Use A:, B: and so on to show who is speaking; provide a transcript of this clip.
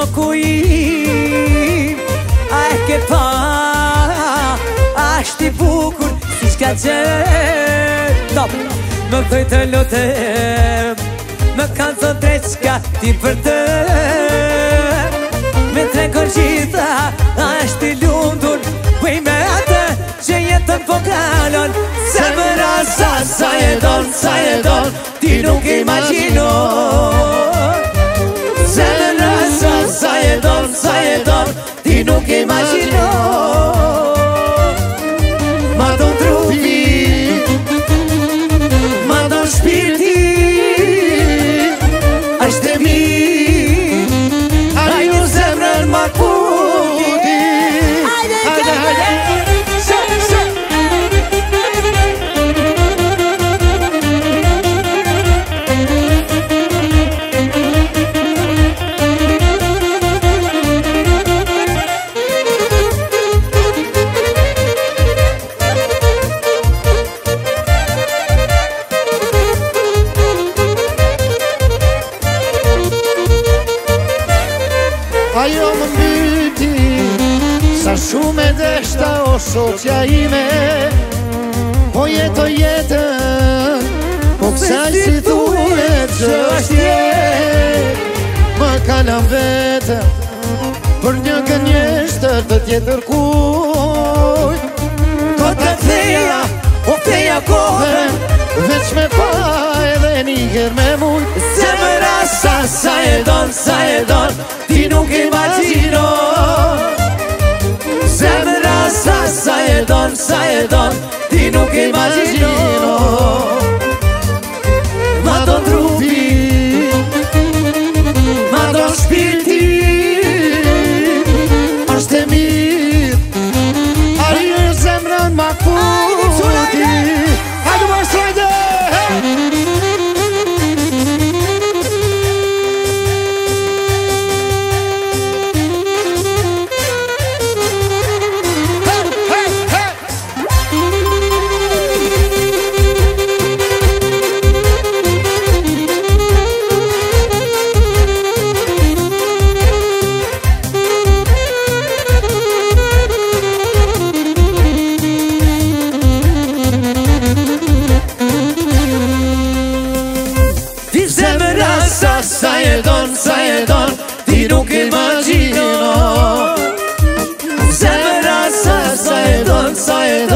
A: Floku im a e ke pa ashtë i bukur si shka qenë Më thoj të lutem Më kanë thon drejt qka ti për të Me trekon gjitha ashtë i lundur Bëj me atë që jetën po kalon Zemra sa e don Ti nuk imaginon Zemra sa e don Ti nuk imaginon Ma don trupi Ma don shpirti Ashtë e mi Ajo zemrën ma puti Hajde
B: Ajo më mbyti Sa shumë e deshta o shoqja ime Po jeto jetën Po kësaj si thujet që është jet Më kalam vetën Për një gënjeshtër të tjetër kuj Ko të ktheja O ktheja kohën Veç me pa edhe njëher me mujt
A: Zemra sa e don Ti nuk imaginon Zemra sa e don Ti nuk imaginon Ma don trupi Ma don shpirti
B: Ashtë e mirë Ajo zemrën ma futi Hajde më shtrajde
A: Sa e don Ti nuk imaginon Zemra sa e don